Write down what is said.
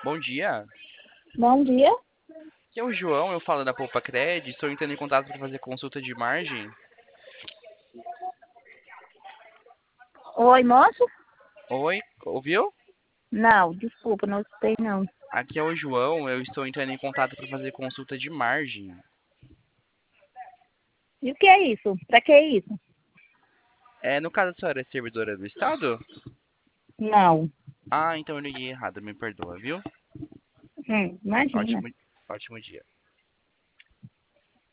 Bom dia. Bom dia. Aqui é o João, eu falo da Poupa Cred. Estou entrando em contato para fazer consulta de margem. Oi, moço? Oi, ouviu? Não, desculpa, não escutei não. Aqui é o João, eu estou entrando em contato para fazer consulta de margem. E o que é isso? Pra que é isso? No caso, a senhora é servidora do Estado? Não. Ah, então eu liguei errado, me perdoa, viu? Imagina. Ótimo, ótimo dia.